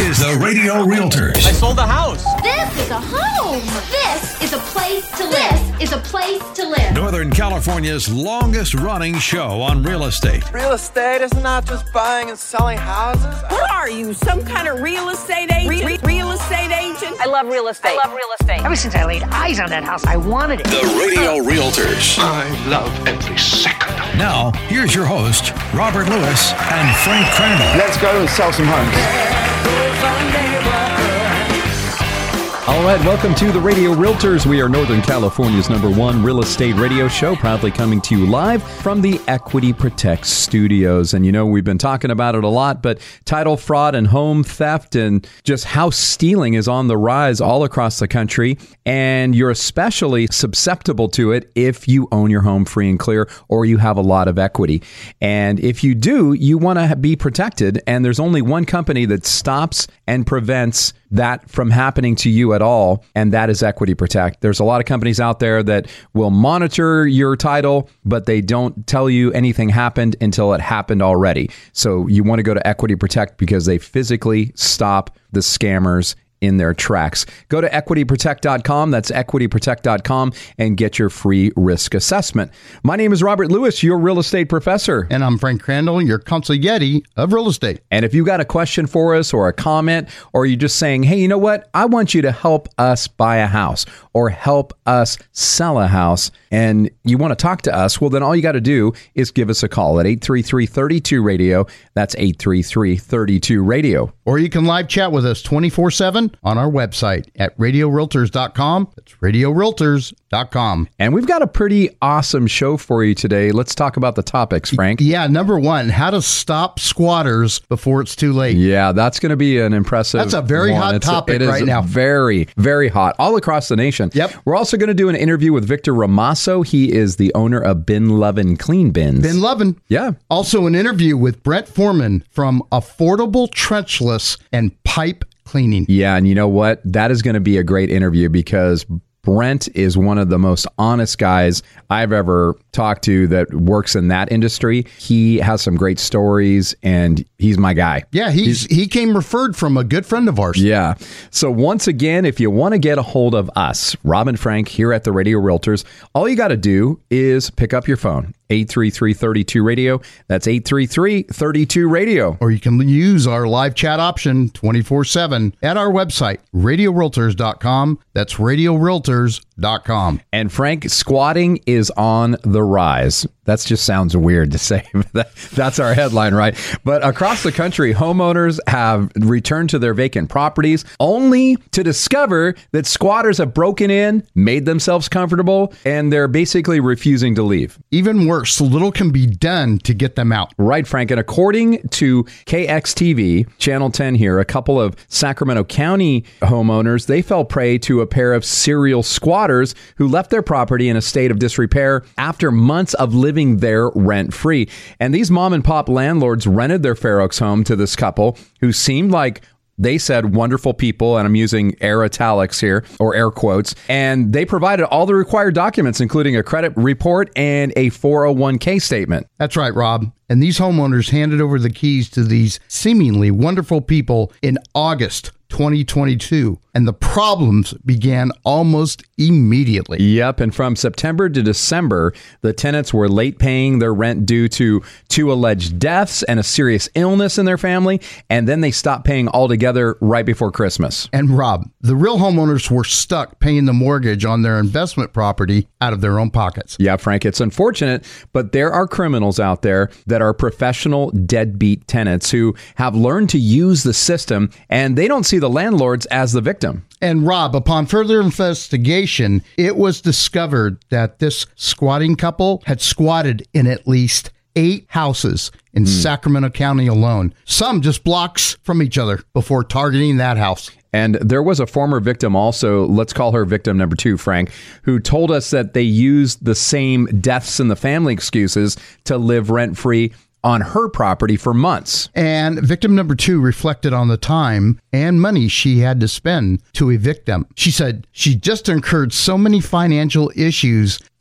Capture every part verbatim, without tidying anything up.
is the Radio Realtors. I sold the house. This is a home. This is a place to live. This is a place to live. Northern California's longest running show on real estate. Real estate is not just buying and selling houses. What are you, some kind of real estate agent? Re- re- real estate agent? I love real estate. I love real estate. Ever since I laid eyes on that house, I wanted it. The Radio Realtors. I love every second. Now, here's your host, Robert Lewis and Frank Crandall. Let's go and sell some homes. All right, welcome to the Radio Realtors. We are Northern California's number one real estate radio show, proudly coming to you live from the Equity Protect studios. And you know, we've been talking about it a lot, but title fraud and home theft and just house stealing is on the rise all across the country. And you're especially susceptible to it if you own your home free and clear or you have a lot of equity. And if you do, you want to be protected. And there's only one company that stops and prevents that from happening to you at all, and that is Equity Protect. There's a lot of companies out there that will monitor your title, but they don't tell you anything happened until it happened already. So you want to go to Equity Protect because they physically stop the scammers in their tracks. Go to equity protect dot com. That's equity protect dot com and get your free risk assessment. My name is Robert Lewis, your real estate professor. And I'm Frank Crandall, your consigliere of real estate. And if you got a question for us or a comment, or you're just saying, hey, you know what? I want you to help us buy a house or help us sell a house, and you want to talk to us, well, then all you got to do is give us a call at eight three three, three two, radio. That's eight three three, three two, radio. Or you can live chat with us twenty-four seven on our website at radio realtors dot com. That's radio realtors dot com. And we've got a pretty awesome show for you today. Let's talk about the topics, Frank. Yeah, number one, how to stop squatters before it's too late. Yeah, that's going to be an impressive That's a very one. hot it's topic a, it right is now. Very, very hot all across the nation. Yep. We're also going to do an interview with Victor Ramasso. He is the owner of Bin Lovin' Clean Bins. Bin Lovin'. Yeah. Also an interview with Brent Foreman from Affordable Trenchless and Pipe Cleaning. Yeah, and you know what? That is going to be a great interview because Brent is one of the most honest guys I've ever talked to that works in that industry. He has some great stories, and he's my guy. Yeah, he's, he's he came referred from a good friend of ours. Yeah. So once again, if you want to get a hold of us, Rob and Frank here at the Radio Realtors, all you got to do is pick up your phone. eight three three, three two, radio. That's eight three three, three two, radio. Or you can use our live chat option twenty-four seven at our website, radio realtors dot com. That's radio realtors dot com. And Frank, squatting is on the rise. That just sounds weird to say. That's our headline, right? But across the country, homeowners have returned to their vacant properties only to discover that squatters have broken in, made themselves comfortable, and they're basically refusing to leave. Even worse, little can be done to get them out. Right, Frank. And according to K X T V, Channel ten here, a couple of Sacramento County homeowners, they fell prey to a pair of serial squatters who left their property in a state of disrepair after months of living there rent-free. And these mom and pop landlords rented their Fair Oaks home to this couple who seemed like, they said, wonderful people, and I'm using air italics here, or air quotes, and they provided all the required documents, including a credit report and a four oh one k statement. That's right, Rob. And these homeowners handed over the keys to these seemingly wonderful people in August twenty twenty-two, and the problems began almost immediately. Yep, and from September to December, the tenants were late paying their rent due to two alleged deaths and a serious illness in their family, and then they stopped paying altogether right before Christmas. And Rob, the real homeowners were stuck paying the mortgage on their investment property out of their own pockets. Yeah, Frank, it's unfortunate, but there are criminals out there that are professional deadbeat tenants who have learned to use the system, and they don't see the landlords as the victim. And Rob, upon further investigation, it was discovered that this squatting couple had squatted in at least eight houses in mm. Sacramento County alone, some just blocks from each other before targeting that house. And there was a former victim also, let's call her victim number two, Frank, who told us that they used the same deaths in the family excuses to live rent-free on her property for months. And victim number two reflected on the time and money she had to spend to evict them. She said she just incurred so many financial issues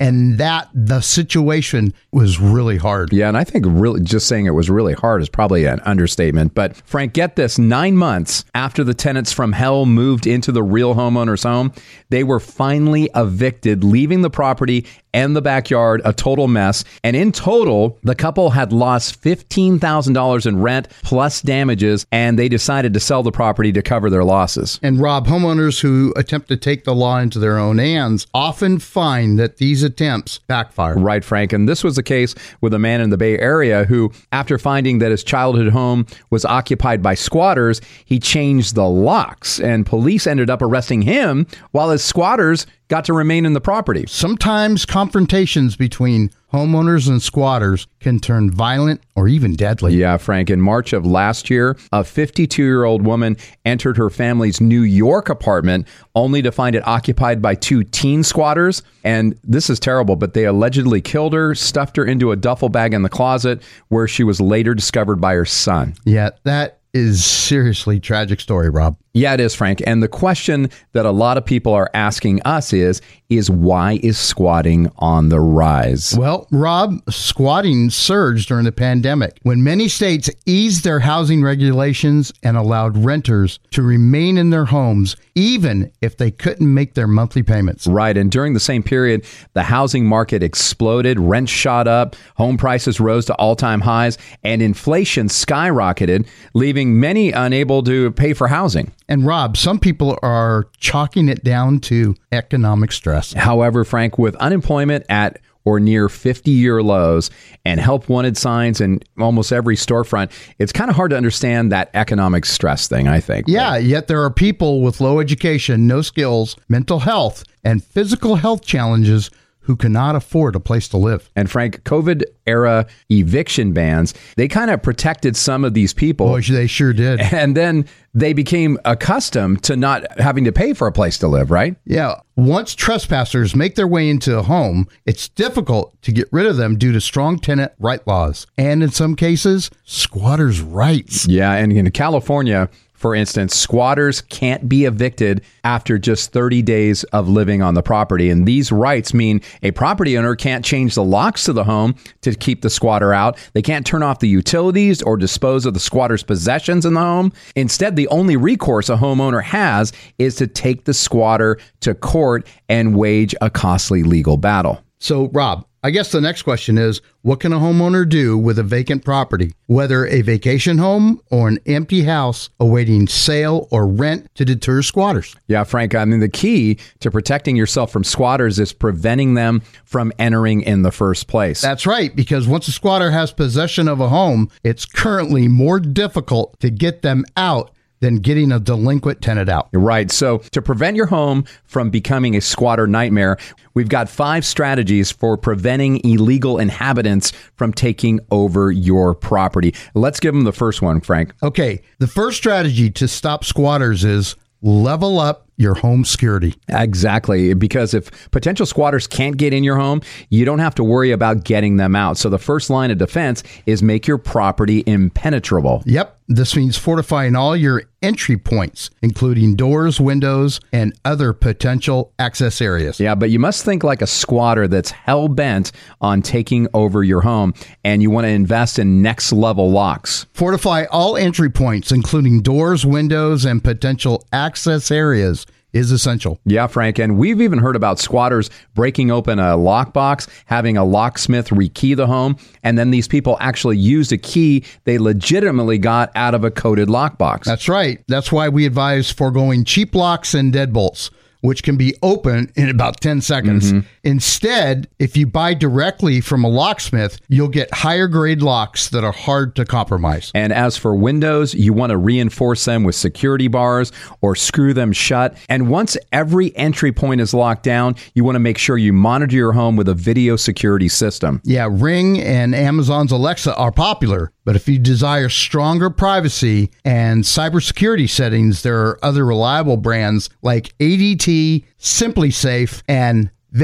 and that the situation was really hard. Yeah, and I think really just saying it was really hard is probably an understatement. But Frank, get this, nine months after the tenants from hell moved into the real homeowner's home, they were finally evicted, leaving the property and the backyard a total mess. And in total, the couple had lost fifteen thousand dollars in rent plus damages, and they decided to sell the property to cover their losses. And Rob, homeowners who attempt to take the law into their own hands often find that these attempts backfire. Right, Frank. And this was the case with a man in the Bay Area who, after finding that his childhood home was occupied by squatters, he changed the locks, and police ended up arresting him while his squatters got to remain in the property. Sometimes confrontations between homeowners and squatters can turn violent or even deadly. Yeah, Frank. In March of last year, a fifty-two-year-old woman entered her family's New York apartment only to find it occupied by two teen squatters. And this is terrible, but they allegedly killed her, stuffed her into a duffel bag in the closet, where she was later discovered by her son. Yeah, that is seriously tragic story, Rob. Yeah, it is, Frank. And the question that a lot of people are asking us is, is why is squatting on the rise? Well, Rob, squatting surged during the pandemic when many states eased their housing regulations and allowed renters to remain in their homes even if they couldn't make their monthly payments. Right. And during the same period, the housing market exploded, rents shot up, home prices rose to all-time highs, and inflation skyrocketed, leaving many unable to pay for housing. And Rob, some people are chalking it down to economic stress. However, Frank, with unemployment at or near fifty-year lows and help wanted signs in almost every storefront, it's kind of hard to understand that economic stress thing, I think. Yeah, yet there are people with low education, no skills, mental health, and physical health challenges who cannot afford a place to live. And Frank, COVID-era eviction bans, they kind of protected some of these people. Oh, they sure did. And then they became accustomed to not having to pay for a place to live, right? Yeah. Once trespassers make their way into a home, it's difficult to get rid of them due to strong tenant right laws. And in some cases, squatters' rights. Yeah, and in California, for instance, squatters can't be evicted after just thirty days of living on the property. And these rights mean a property owner can't change the locks to the home to keep the squatter out. They can't turn off the utilities or dispose of the squatter's possessions in the home. Instead, the only recourse a homeowner has is to take the squatter to court and wage a costly legal battle. So, Rob, I guess the next question is, what can a homeowner do with a vacant property, whether a vacation home or an empty house awaiting sale or rent, to deter squatters? Yeah, Frank, I mean, the key to protecting yourself from squatters is preventing them from entering in the first place. That's right, because once a squatter has possession of a home, it's currently more difficult to get them out than getting a delinquent tenant out. Right. So to prevent your home from becoming a squatter nightmare, we've got five strategies for preventing illegal inhabitants from taking over your property. Let's give them the first one, Frank. Okay. The first strategy to stop squatters is level up your home security. Exactly. Because if potential squatters can't get in your home, you don't have to worry about getting them out. So the first line of defense is make your property impenetrable. Yep. This means fortifying all your entry points, including doors, windows, and other potential access areas. Yeah, but you must think like a squatter that's hell-bent on taking over your home, and you want to invest in next-level locks. Fortify all entry points, including doors, windows, and potential access areas, is essential. Yeah, Frank, and we've even heard about squatters breaking open a lockbox, having a locksmith rekey the home, and then these people actually used a key they legitimately got out of a coded lockbox. That's right. That's why we advise foregoing cheap locks and deadbolts, which can be open in about ten seconds. Mm-hmm. Instead, if you buy directly from a locksmith, you'll get higher grade locks that are hard to compromise. And as for windows, you want to reinforce them with security bars or screw them shut. And once every entry point is locked down, you want to make sure you monitor your home with a video security system. Yeah, Ring and Amazon's Alexa are popular, but if you desire stronger privacy and cybersecurity settings, there are other reliable brands like A D T, Simply Safe, and Vivint.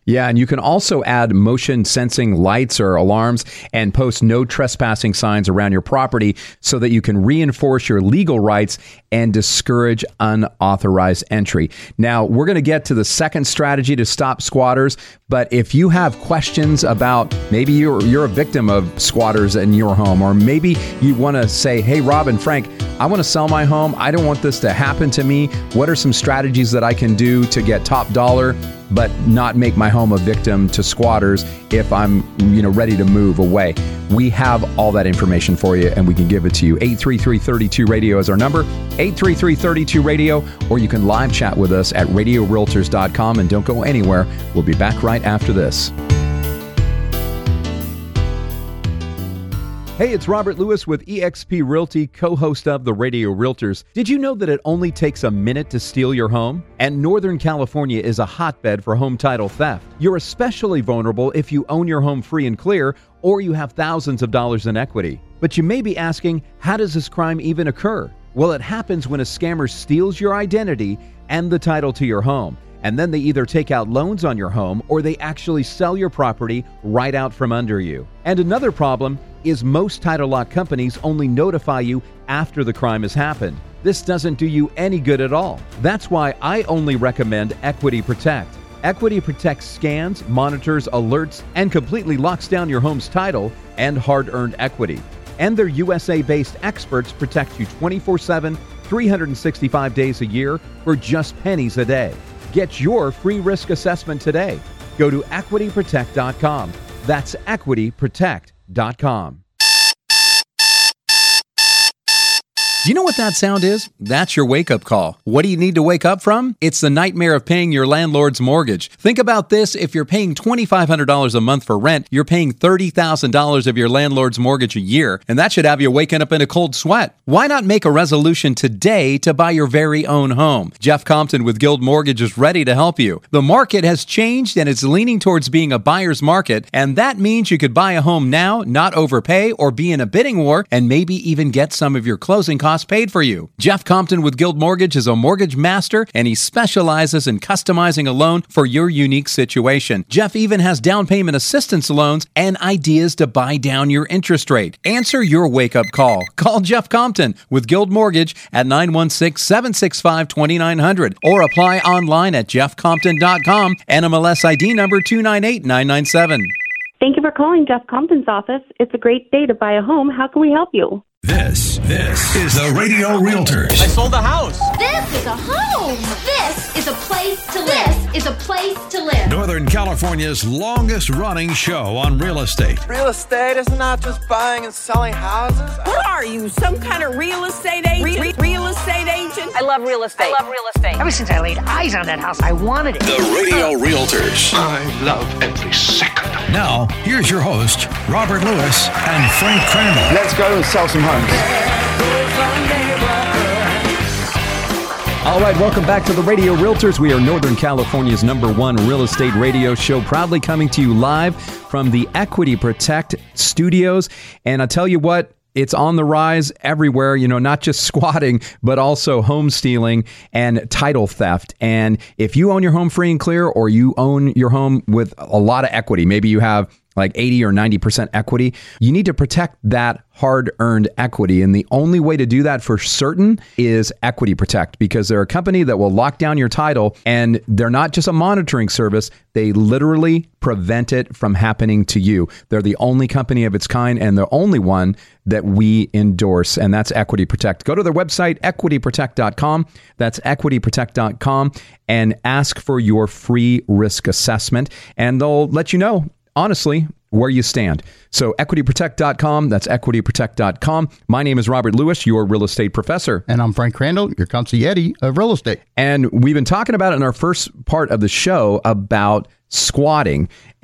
Yeah, and you can also add motion sensing lights or alarms and post no trespassing signs around your property so that you can reinforce your legal rights and discourage unauthorized entry. Now, we're going to get to the second strategy to stop squatters, but if you have questions about maybe you're you're a victim of squatters in your home, or maybe you want to say, hey, Rob and Frank, I want to sell my home. I don't want this to happen to me. What are some strategies that I can do to get top dollar but not make my home a victim to squatters if I'm, you know, ready to move away? We have all that information for you, and we can give it to you. eight three three, three two, radio is our number, eight three three, three two, radio, or you can live chat with us at radio realtors dot com, and don't go anywhere. We'll be back right after this. Hey, it's Robert Lewis with eXp Realty, co-host of the Radio Realtors. Did you know that it only takes a minute to steal your home? And Northern California is a hotbed for home title theft. You're especially vulnerable if you own your home free and clear, or you have thousands of dollars in equity. But you may be asking, how does this crime even occur? Well, it happens when a scammer steals your identity and the title to your home. And then they either take out loans on your home or they actually sell your property right out from under you. And another problem is most title lot companies only notify you after the crime has happened. This doesn't do you any good at all. That's why I only recommend Equity Protect. Equity Protect scans, monitors, alerts, and completely locks down your home's title and hard-earned equity. And their U S A-based experts protect you twenty-four seven, three hundred sixty-five days a year for just pennies a day. Get your free risk assessment today. Go to equity protect dot com. That's equity protect dot com. Do you know what that sound is? That's your wake-up call. What do you need to wake up from? It's the nightmare of paying your landlord's mortgage. Think about this. If you're paying twenty-five hundred dollars a month for rent, you're paying thirty thousand dollars of your landlord's mortgage a year, and that should have you waking up in a cold sweat. Why not make a resolution today to buy your very own home? Jeff Compton with Guild Mortgage is ready to help you. The market has changed, and it's leaning towards being a buyer's market, and that means you could buy a home now, not overpay, or be in a bidding war, and maybe even get some of your closing costs paid for you. Jeff Compton with Guild Mortgage is a mortgage master, and he specializes in customizing a loan for your unique situation. Jeff even has down payment assistance loans and ideas to buy down your interest rate. Answer your wake-up call. Call Jeff Compton with Guild Mortgage at nine one six, seven six five, two nine zero zero or apply online at jeff compton dot com, N M L S I D number two nine eight nine nine seven. Thank you for calling Jeff Compton's office. It's a great day to buy a home. How can we help you? This, this is the Radio Realtors. I sold the house. This is a home. This is a place to live. This is a place to live. Northern California's longest running show on real estate. Real estate is not just buying and selling houses. What are you, some kind of real estate agent? Re- re- real estate agent? I love real estate. I love real estate. Ever since I laid eyes on that house, I wanted it. The Radio Realtors. I love every second of it. Now, here's your host, Robert Lewis and Frank Crandall. Let's go and sell some homes. All right, welcome back to the Radio Realtors. We are Northern California's number one real estate radio show, proudly coming to you live from the Equity Protect studios. And I tell you what, it's on the rise everywhere, you know, not just squatting, but also home stealing and title theft. And if you own your home free and clear, or you own your home with a lot of equity, maybe you have like eighty or ninety percent equity, you need to protect that hard-earned equity. And the only way to do that for certain is Equity Protect, because they're a company that will lock down your title, and they're not just a monitoring service. They literally prevent it from happening to you. They're the only company of its kind, and the only one that we endorse, and that's Equity Protect. Go to their website, equity protect dot com. That's equity protect dot com, and ask for your free risk assessment, and they'll let you know, honestly, where you stand. So equity protect dot com, that's equity protect dot com. My name is Robert Lewis, your real estate professor. And I'm Frank Crandall, your consigliere of real estate. And we've been talking about it in our first part of the show about squatting.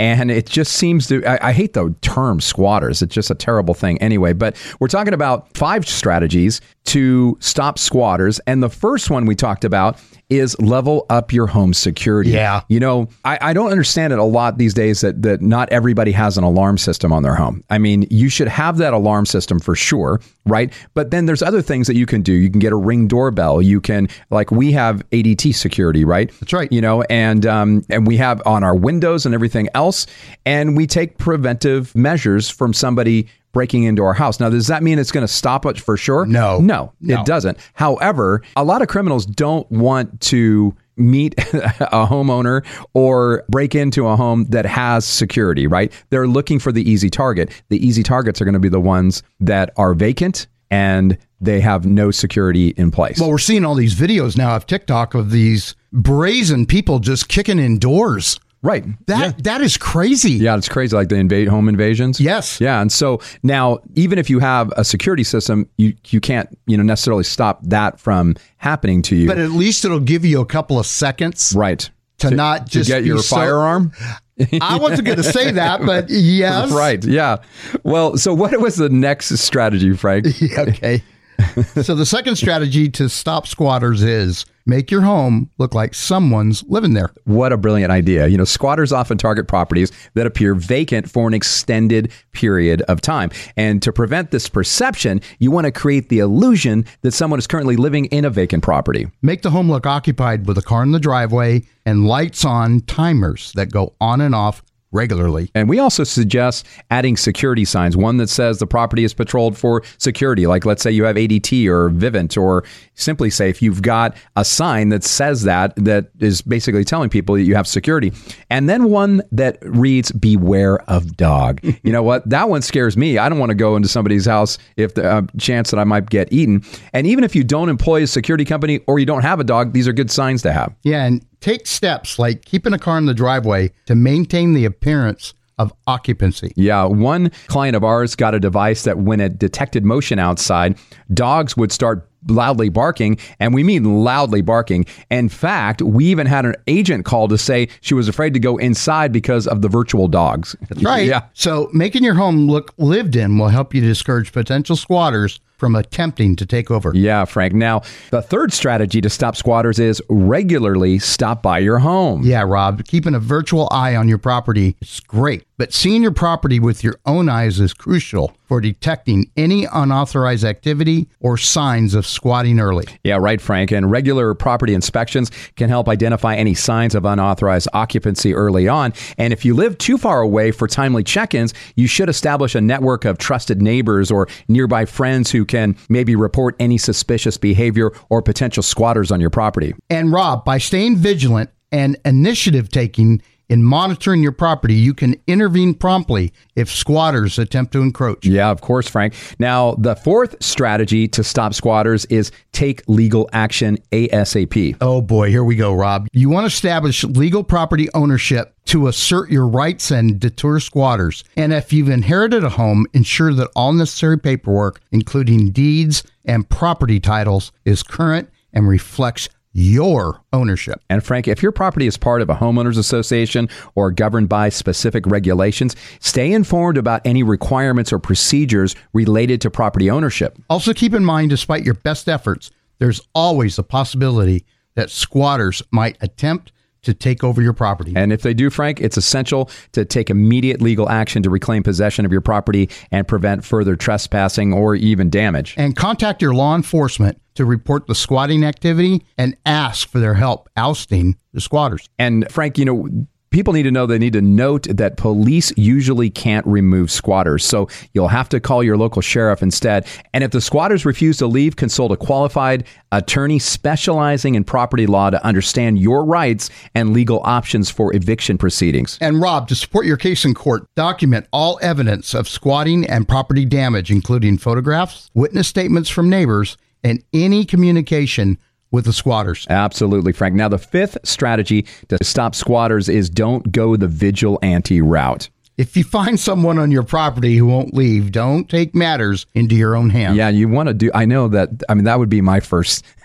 And it just seems to, I, I hate the term squatters. It's just a terrible thing anyway. But we're talking about five strategies to stop squatters. And the first one we talked about is level up your home security. Yeah. You know, I, I don't understand it a lot these days that, that not everybody has an alarm system on their home. I mean, you should have that alarm system for sure, right? But then there's other things that you can do. You can get a Ring doorbell. You can, like we have A D T security, right? That's right. You know, and um, and we have on our windows and everything else, and we take preventive measures from somebody breaking into our house. Now, does that mean it's going to stop it for sure? No. No, No. it doesn't. However, a lot of criminals don't want to meet a homeowner or break into a home that has security, right? They're looking for the easy target. The easy targets are going to be the ones that are vacant and they have no security in place. Well, we're seeing all these videos now of TikTok of these brazen people just kicking in doors. Right. That yeah. that is crazy. Yeah, it's crazy, like the invade home invasions. Yes. Yeah, and so now even if you have a security system, you you can't you know necessarily stop that from happening to you. But at least it'll give you a couple of seconds, right, to, to not just to get be your so, firearm. I wasn't going to say that, but yes. Right. Yeah. Well, so what was the next strategy, Frank? Okay. So the second strategy to stop squatters is make your home look like someone's living there. What a brilliant idea. You know, squatters often target properties that appear vacant for an extended period of time. And to prevent this perception, you want to create the illusion that someone is currently living in a vacant property. Make the home look occupied with a car in the driveway and lights on timers that go on and off regularly. And we also suggest adding security signs, one that says the property is patrolled for security. Like let's say you have A D T or Vivint or Simply Safe, you've got a sign that says that, that is basically telling people that you have security. And then one that reads, beware of dog. You know what? That one scares me. I don't want to go into somebody's house if the uh, chance that I might get eaten. And even if you don't employ a security company or you don't have a dog, these are good signs to have. Yeah, and take steps like keeping a car in the driveway to maintain the appearance of occupancy. Yeah, one client of ours got a device that when it detected motion outside, dogs would start loudly barking, and we mean loudly barking. In fact, we even had an agent call to say she was afraid to go inside because of the virtual dogs. That's right. Yeah. So making your home look lived in will help you discourage potential squatters from attempting to take over. Yeah, Frank. Now, the third strategy to stop squatters is regularly stop by your home. Yeah, Rob, keeping a virtual eye on your property is great, but seeing your property with your own eyes is crucial for detecting any unauthorized activity or signs of squatting early. Yeah, right, Frank. And regular property inspections can help identify any signs of unauthorized occupancy early on. And if you live too far away for timely check-ins, you should establish a network of trusted neighbors or nearby friends who can maybe report any suspicious behavior or potential squatters on your property. And Rob, by staying vigilant and initiative taking in monitoring your property, you can intervene promptly if squatters attempt to encroach. Yeah, of course, Frank. Now, the fourth strategy to stop squatters is take legal action ASAP. Oh boy, here we go, Rob. You want to establish legal property ownership to assert your rights and deter squatters. And if you've inherited a home, ensure that all necessary paperwork, including deeds and property titles, is current and reflects your ownership. And Frank, if your property is part of a homeowners association or governed by specific regulations, stay informed about any requirements or procedures related to property ownership. Also keep in mind, despite your best efforts, there's always a possibility that squatters might attempt to take over your property. And if they do, Frank, it's essential to take immediate legal action to reclaim possession of your property and prevent further trespassing or even damage. And contact your law enforcement to report the squatting activity and ask for their help ousting the squatters. And Frank, you know, people need to know, they need to note that police usually can't remove squatters. So you'll have to call your local sheriff instead. And if the squatters refuse to leave, consult a qualified attorney specializing in property law to understand your rights and legal options for eviction proceedings. And Rob, to support your case in court, document all evidence of squatting and property damage, including photographs, witness statements from neighbors, and any communication with the squatters. Absolutely, Frank. Now, the fifth strategy to stop squatters is don't go the vigilante route. If you find someone on your property who won't leave, don't take matters into your own hands. Yeah, you want to do, I know that, I mean, that would be my first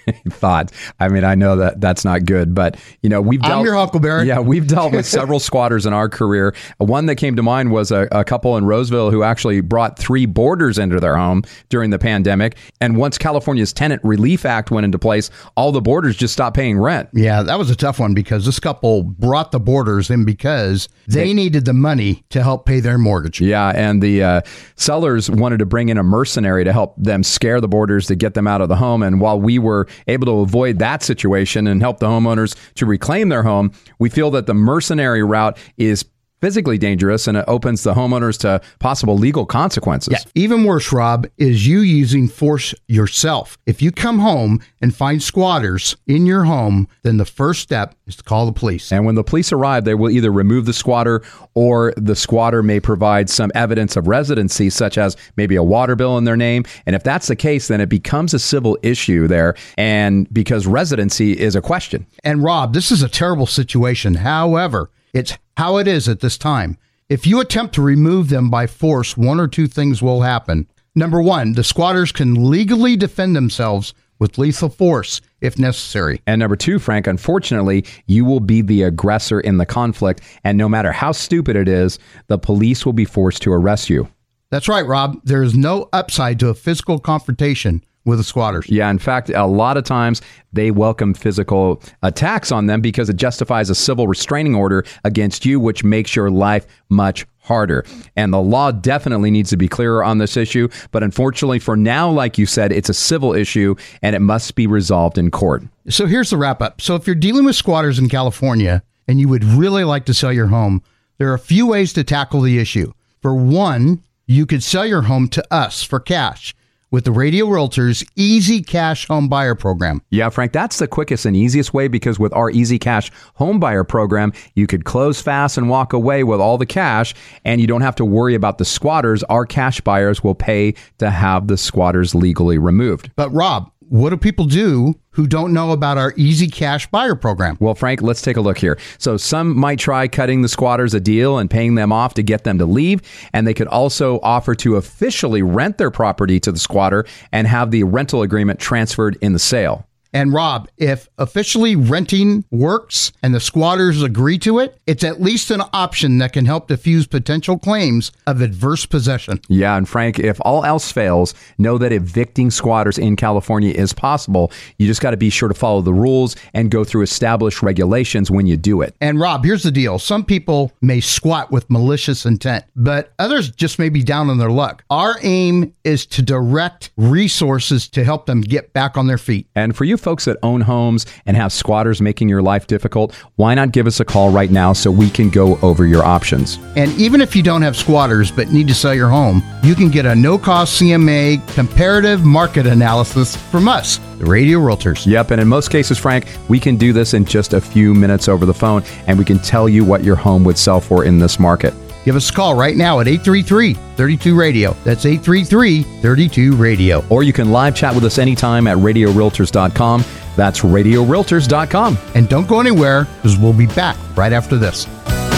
thought. I mean, I know that that's not good, but you know, we've dealt, I'm your Huckleberry. Yeah, we've dealt with several squatters in our career. One that came to mind was a, a couple in Roseville who actually brought three boarders into their home during the pandemic. And once California's Tenant Relief Act went into place, all the boarders just stopped paying rent. Yeah, that was a tough one because this couple brought the boarders in because they, they needed the money to help pay their mortgage. Yeah, and the uh, sellers wanted to bring in a mercenary to help them scare the boarders to get them out of the home. And while we were able to avoid that situation and help the homeowners to reclaim their home, we feel that the mercenary route is physically dangerous and it opens the homeowners to possible legal consequences. Yeah. Even worse, Rob, is you using force yourself. If you come home and find squatters in your home, then the first step is to call the police. And when the police arrive, they will either remove the squatter or the squatter may provide some evidence of residency, such as maybe a water bill in their name. And if that's the case, then it becomes a civil issue there. And because residency is a question. And Rob, this is a terrible situation. However, it's how it is at this time. If you attempt to remove them by force, one or two things will happen. Number one, the squatters can legally defend themselves with lethal force if necessary. And number two, Frank, unfortunately, you will be the aggressor in the conflict. And no matter how stupid it is, the police will be forced to arrest you. That's right, Rob. There is no upside to a physical confrontation with the squatters. Yeah, in fact, a lot of times they welcome physical attacks on them because it justifies a civil restraining order against you, which makes your life much harder. And the law definitely needs to be clearer on this issue. But unfortunately, for now, like you said, it's a civil issue and it must be resolved in court. So here's the wrap up. So if you're dealing with squatters in California and you would really like to sell your home, there are a few ways to tackle the issue. For one, you could sell your home to us for cash with the Radio Realtors Easy Cash Home Buyer Program. Yeah, Frank, that's the quickest and easiest way because with our Easy Cash Home Buyer Program, you could close fast and walk away with all the cash, and you don't have to worry about the squatters. Our cash buyers will pay to have the squatters legally removed. But Rob, what do people do who don't know about our Easy Cash Buyer Program? Well, Frank, let's take a look here. So some might try cutting the squatters a deal and paying them off to get them to leave. And they could also offer to officially rent their property to the squatter and have the rental agreement transferred in the sale. And Rob, if officially renting works and the squatters agree to it, it's at least an option that can help diffuse potential claims of adverse possession. Yeah, and Frank, if all else fails, know that evicting squatters in California is possible. You just got to be sure to follow the rules and go through established regulations when you do it. And Rob, here's the deal. Some people may squat with malicious intent, but others just may be down on their luck. Our aim is to direct resources to help them get back on their feet. And for you folks that own homes and have squatters making your life difficult, why not give us a call right now so we can go over your options? And even if you don't have squatters but need to sell your home, you can get a no-cost C M A comparative market analysis from us, the Radio Realtors. Yep, and in most cases, Frank, we can do this in just a few minutes over the phone, and we can tell you what your home would sell for in this market. Give us a call right now at eight three three, three two radio. That's eight three three, three two radio. Or you can live chat with us anytime at radio realtors dot com. That's radio realtors dot com. And don't go anywhere because we'll be back right after this.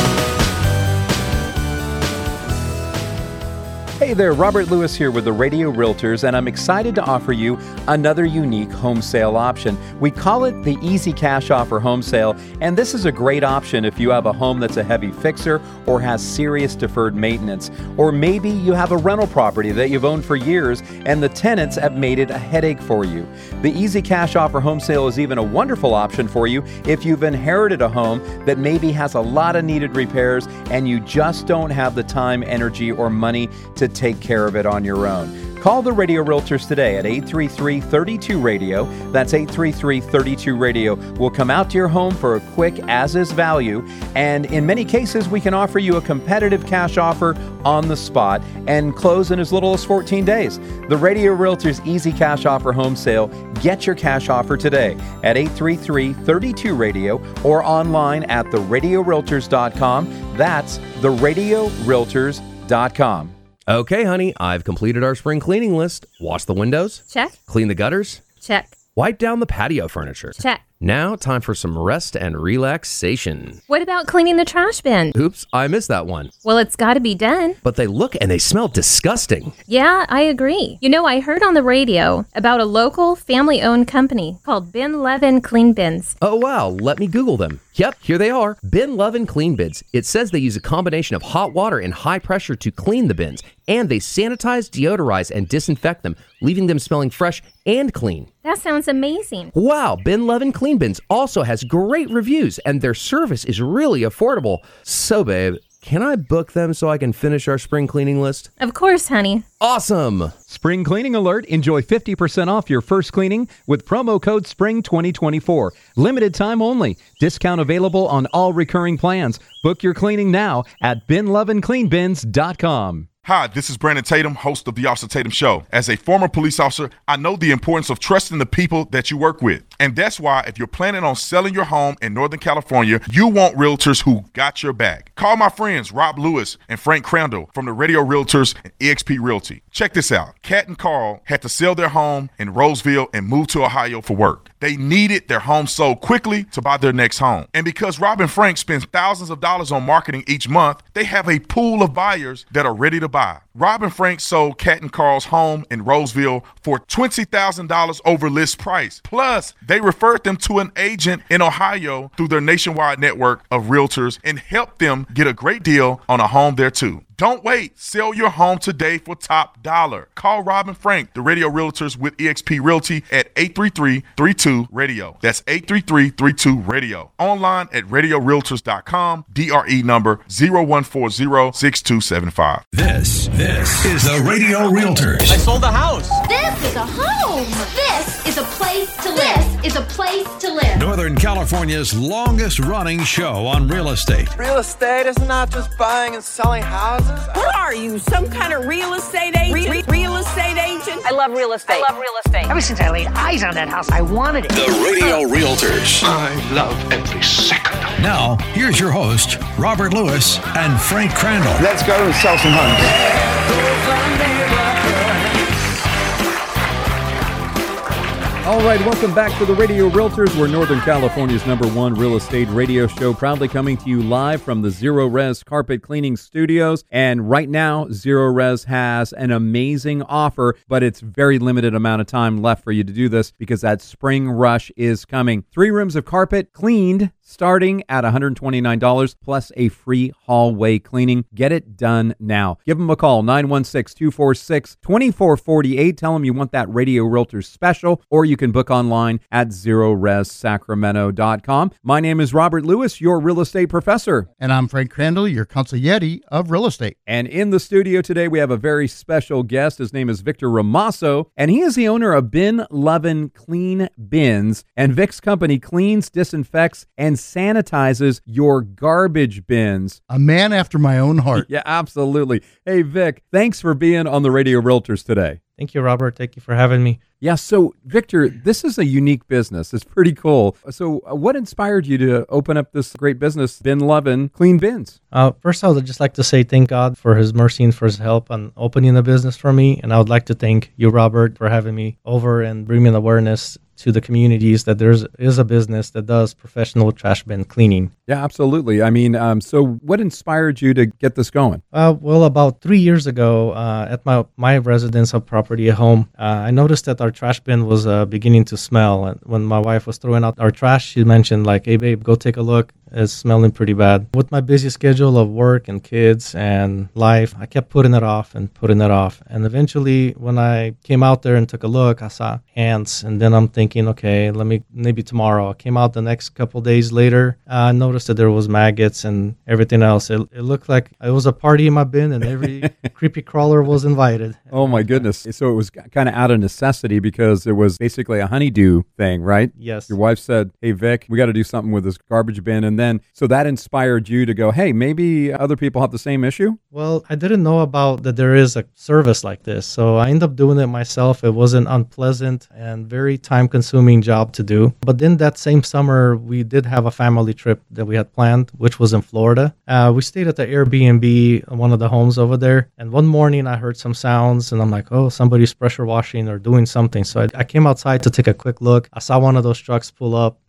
Hey there, Robert Lewis here with the Radio Realtors, and I'm excited to offer you another unique home sale option. We call it the Easy Cash Offer Home Sale, and this is a great option if you have a home that's a heavy fixer or has serious deferred maintenance. Or maybe you have a rental property that you've owned for years and the tenants have made it a headache for you. The Easy Cash Offer Home Sale is even a wonderful option for you if you've inherited a home that maybe has a lot of needed repairs and you just don't have the time, energy, or money to take care of it on your own. Call the Radio Realtors today at eight three three, three two radio. That's eight three three, three two radio. We'll come out to your home for a quick as-is value, and in many cases, we can offer you a competitive cash offer on the spot and close in as little as fourteen days. The Radio Realtors Easy Cash Offer Home Sale. Get your cash offer today at eight three three, three two radio or online at the radio realtors dot com. That's the radio realtors dot com. Okay, honey, I've completed our spring cleaning list. Wash the windows. Check. Clean the gutters. Check. Wipe down the patio furniture. Check. Now, time for some rest and relaxation. What about cleaning the trash bin? Oops, I missed that one. Well, it's got to be done. But they look and they smell disgusting. Yeah, I agree. You know, I heard on the radio about a local family-owned company called Bin Levin Clean Bins. Oh, wow. Let me Google them. Yep, here they are. Bin Levin Clean Bins. It says they use a combination of hot water and high pressure to clean the bins, and they sanitize, deodorize, and disinfect them, leaving them smelling fresh and clean. That sounds amazing. Wow, Bin Levin Clean Bins also has great reviews, and their service is really affordable. So, babe, can I book them so I can finish our spring cleaning list? Of course, honey. Awesome. Spring cleaning alert. Enjoy fifty percent off your first cleaning with promo code SPRING twenty twenty-four. Limited time only. Discount available on all recurring plans. Book your cleaning now at bin levin clean bins dot com. Hi, this is Brandon Tatum, host of The Officer Tatum Show. As a former police officer, I know the importance of trusting the people that you work with. And that's why if you're planning on selling your home in Northern California, you want realtors who got your back. Call my friends Rob Lewis and Frank Crandall from the Radio Realtors and E X P Realty. Check this out. Kat and Carl had to sell their home in Roseville and move to Ohio for work. They needed their home sold quickly to buy their next home. And because Rob and Frank spend thousands of dollars on marketing each month, they have a pool of buyers that are ready to buy. Rob and Frank sold Kat and Carl's home in Roseville for twenty thousand dollars over list price. Plus, they referred them to an agent in Ohio through their nationwide network of realtors and helped them get a great deal on a home there too. Don't wait. Sell your home today for top dollar. Call Rob and Frank, the Radio Realtors with E X P Realty at eight three three, three two, radio. That's eight three three, three two, radio. Online at radio realtors dot com. D R E number zero one four zero, six two seven five. This, this is the Radio Realtors. I sold the house. This is a home. This is a place to live. This is a place to live. Northern California's longest running show on real estate. Real estate is not just buying and selling houses. What are you, some kind of real estate agent? Re- re- real estate agent? I love real estate. I love real estate. Ever since I laid eyes on that house, I wanted it. The Radio Realtors. I love every second. Now, here's your host, Robert Lewis and Frank Crandall. Let's go and sell some homes. All right, welcome back to the Radio Realtors. We're Northern California's number one real estate radio show, proudly coming to you live from the Zero Res Carpet Cleaning Studios. And right now, Zero Res has an amazing offer, but it's very limited amount of time left for you to do this because that spring rush is coming. Three rooms of carpet cleaned, starting at one hundred twenty-nine dollars plus a free hallway cleaning. Get it done now. Give them a call, nine one six, two four six, two four four eight. Tell them you want that Radio Realtors special, or you can book online at zero res sacramento dot com. My name is Robert Lewis, your real estate professor. And I'm Frank Crandall, your consigliere of real estate. And in the studio today, we have a very special guest. His name is Victor Ramasso, and he is the owner of Bin Levin Clean Bins. And Vic's company cleans, disinfects, and sanitizes your garbage bins. A man after my own heart. Yeah, absolutely. Hey, Vic, thanks for being on the Radio Realtors today. Thank you, Robert. Thank you for having me. Yeah, so Victor, this is a unique business. It's pretty cool. So uh, what inspired you to open up this great business, Bin Levin Clean Bins? Uh, first, I would just like to say thank God for his mercy and for his help on opening the business for me. And I would like to thank you, Robert, for having me over and bringing awareness to the communities that there is a business that does professional trash bin cleaning. Yeah, absolutely. I mean, um, so what inspired you to get this going? Uh, well, about three years ago, uh, at my my residence of property at home, uh, I noticed that our trash bin was uh, beginning to smell. And when my wife was throwing out our trash, she mentioned like, "Hey, babe, go take a look. It's smelling pretty bad." With my busy schedule of work and kids and life, I kept putting it off and putting it off. And eventually, when I came out there and took a look, I saw ants. And then I'm thinking, okay, let me, maybe tomorrow. I came out the next couple days later. Uh, I noticed that there was maggots and everything else. It, it looked like it was a party in my bin and every creepy crawler was invited. Oh, my goodness. So it was kind of out of necessity because it was basically a honeydew thing, right? Yes. Your wife said, "Hey, Vic, we got to do something with this garbage bin." And then, so that inspired you to go, hey, maybe other people have the same issue? Well, I didn't know about that there is a service like this. So I ended up doing it myself. It was an unpleasant and very time-consuming job to do. But then that same summer, we did have a family trip that we had planned, which was in Florida. Uh, we stayed at the Airbnb, one of the homes over there. And one morning I heard some sounds and I'm like, oh, somebody's pressure washing or doing something. So I, I came outside to take a quick look. I saw one of those trucks pull up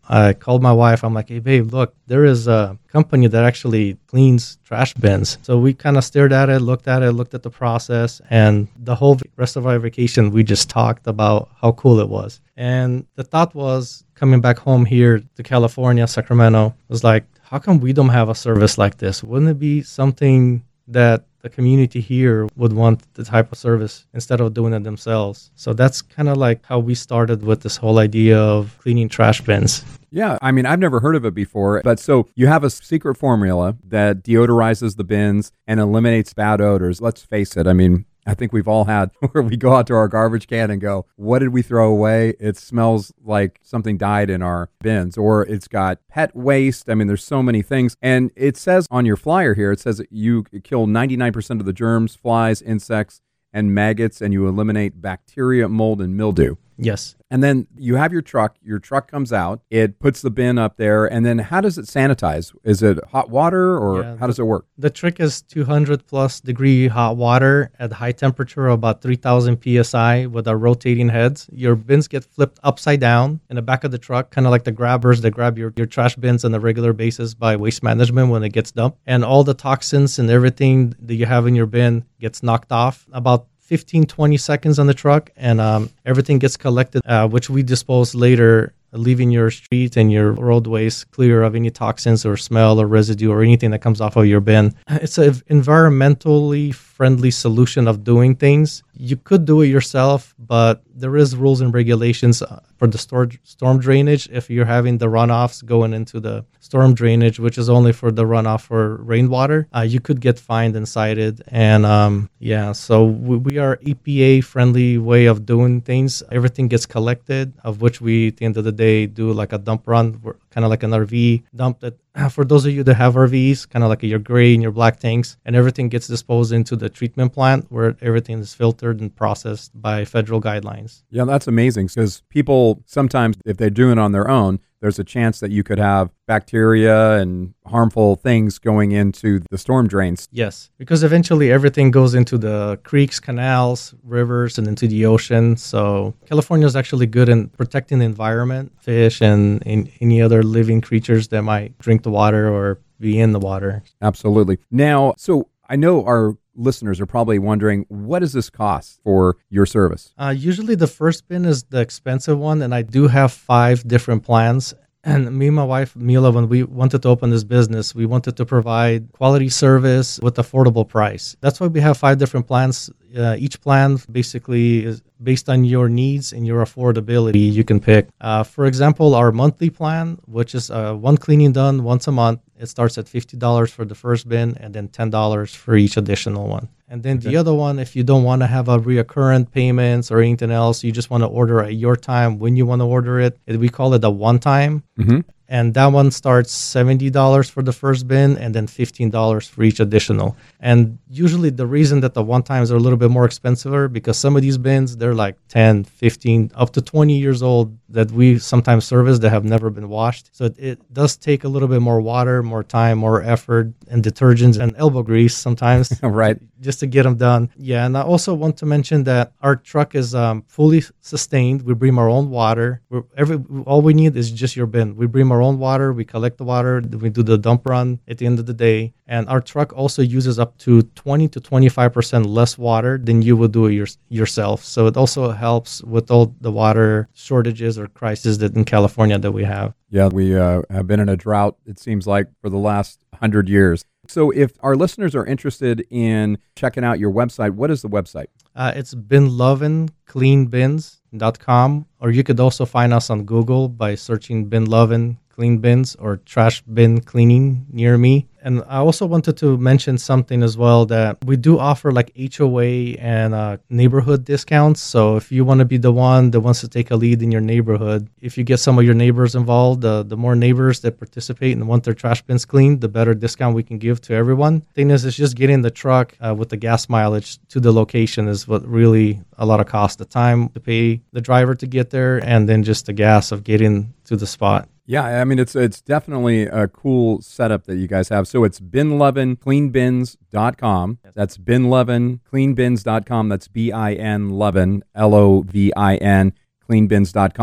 I called my wife. I'm like, hey, babe, look, there is a company that actually cleans trash bins. So we kind of stared at it, looked at it, looked at the process, and the whole rest of our vacation, we just talked about how cool it was. And the thought was, coming back home here to California, Sacramento, was like, how come we don't have a service like this? Wouldn't it be something that the community here would want the type of service instead of doing it themselves? So that's kind of like how we started with this whole idea of cleaning trash bins. Yeah, I mean, I've never heard of it before, but so you have a secret formula that deodorizes the bins and eliminates bad odors. Let's face it, I mean, I think we've all had where we go out to our garbage can and go, what did we throw away? It smells like something died in our bins, or it's got pet waste. I mean, there's so many things. And it says on your flyer here, it says that you kill ninety-nine percent of the germs, flies, insects, and maggots, and you eliminate bacteria, mold, and mildew. Yes. And then you have your truck. Your truck comes out. It puts the bin up there. And then how does it sanitize? Is it hot water or Yeah, how does it work? The trick is two hundred plus degree hot water at high temperature of about three thousand P S I with our rotating heads. Your bins get flipped upside down in the back of the truck, kind of like the grabbers that grab your, your trash bins on a regular basis by Waste Management when it gets dumped. And all the toxins and everything that you have in your bin gets knocked off about fifteen, twenty seconds on the truck, and um, everything gets collected, uh, which we dispose later, leaving your street and your roadways clear of any toxins or smell or residue or anything that comes off of your bin. It's an environmentally friendly solution of doing things. You could do it yourself, but there is rules and regulations for the storm, storm drainage. If you're having the runoffs going into the storm drainage, which is only for the runoff for rainwater, uh, you could get fined and cited. And um, yeah, so we, we are E P A-friendly way of doing things. Everything gets collected, of which we, at the end of the day, do like a dump run, kind of like an R V dump that, for those of you that have R Vs, kind of like your gray and your black tanks, and everything gets disposed into the treatment plant where everything is filtered and processed by federal guidelines. Yeah, that's amazing because people sometimes, if they're doing it on their own, there's a chance that you could have bacteria and harmful things going into the storm drains. Yes, because eventually everything goes into the creeks, canals, rivers, and into the ocean. So California is actually good in protecting the environment, fish, and, and any other living creatures that might drink the water or be in the water. Absolutely. Now, so I know our listeners are probably wondering, what does this cost for your service? Uh, usually the first bin is the expensive one, and I do have five different plans. And me and my wife, Mila, when we wanted to open this business, we wanted to provide quality service with affordable price. That's why we have five different plans. Uh, each plan basically is based on your needs and your affordability. You can pick. Uh, for example, our monthly plan, which is uh, one cleaning done once a month, it starts at fifty dollars for the first bin and then ten dollars for each additional one. And then okay. The other one, if you don't want to have a reoccurrent payments or anything else, you just want to order at your time when you want to order it. We call it a one-time. Mm-hmm. And that one starts seventy dollars for the first bin and then fifteen dollars for each additional. And usually the reason that the one-times are a little bit more expensive because some of these bins, they're like ten, fifteen, up to twenty years old that we sometimes service that have never been washed. So it, it does take a little bit more water, more time, more effort, and detergents and elbow grease sometimes. Right. Just to get them done. Yeah, and I also want to mention that our truck is um, fully sustained. We bring our own water. We're every all we need is just your bin. We bring our own water. We collect the water. We do the dump run at the end of the day. And our truck also uses up to twenty to twenty-five percent less water than you would do it your, yourself. So it also helps with all the water shortages or crises that in California that we have. Yeah, we uh, have been in a drought, it seems like, for the last one hundred years. So if our listeners are interested in checking out your website, what is the website? Uh, it's bin lovin clean bins dot com, or you could also find us on Google by searching Bin Lovin' Clean Bins or Trash Bin Cleaning near me. And I also wanted to mention something as well, that we do offer like H O A and uh, neighborhood discounts. So if you want to be the one that wants to take a lead in your neighborhood, if you get some of your neighbors involved, uh, the more neighbors that participate and want their trash bins cleaned, the better discount we can give to everyone. Thing is, it's just getting the truck uh, with the gas mileage to the location is what really a lot of cost. The time to pay the driver to get there and then just the gas of getting to the spot. Yeah, I mean, it's it's definitely a cool setup that you guys have. So it's bin lovin clean bins dot com. That's bin lovin clean bins dot com. That's B I N Lovin, L O V I N, clean bins dot com.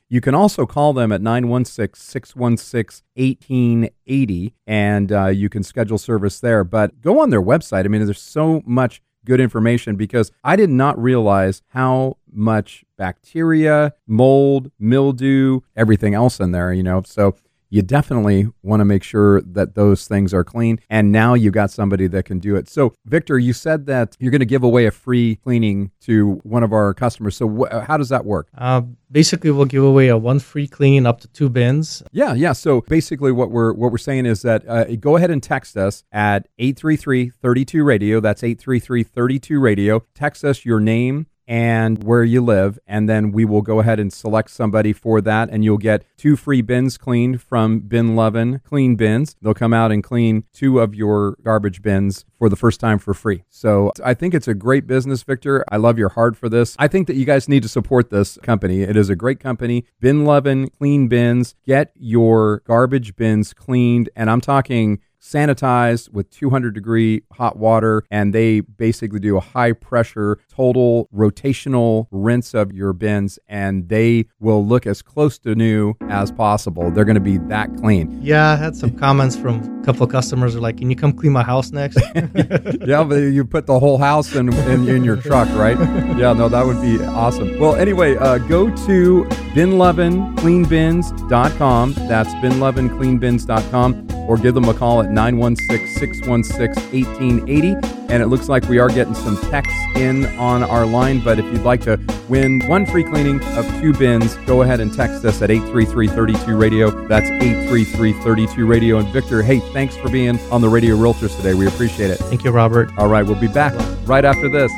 You can also call them at nine one six, six one six, one eight eight zero, and uh, you can schedule service there. But go on their website. I mean, there's so much good information, because I did not realize how much bacteria, mold, mildew, everything else in there, you know. So you definitely want to make sure that those things are clean. And now you got somebody that can do it. So, Victor, you said that you're going to give away a free cleaning to one of our customers. So wh- how does that work? Uh, basically, we'll give away a one free cleaning up to two bins. Yeah, yeah. So basically what we're what we're saying is that uh, go ahead and text us at eight three three, three two radio. That's eight three three, three two radio. Text us your name and where you live, and then we will go ahead and select somebody for that, and you'll get two free bins cleaned from Bin Lovin Clean Bins. They'll come out and clean two of your garbage bins for the first time for free. So I think it's a great business, Victor. I love your heart for this. I think that you guys need to support this company. It is a great company. Bin Lovin Clean Bins. Get your garbage bins cleaned, and I'm talking sanitized with two hundred degree hot water, and they basically do a high pressure total rotational rinse of your bins, and they will look as close to new as possible. They're going to be that clean. Yeah, I had some comments from a couple of customers who are like, can you come clean my house next? Yeah, but you put the whole house in, in, in your truck, right? Yeah, no, that would be awesome. Well, anyway, uh, go to bin lovin clean bins dot com. That's bin lovin clean bins dot com, or give them a call at nine one six, six one six, one eight eight zero. And it looks like we are getting some texts in on our line, but if you'd like to win one free cleaning of two bins, go ahead and text us at eight three three, three two radio. That's eight three three, three two radio. And Victor, hey, thanks for being on the Radio Realtors today. We appreciate it. Thank you, Robert. All right, we'll be back right after this.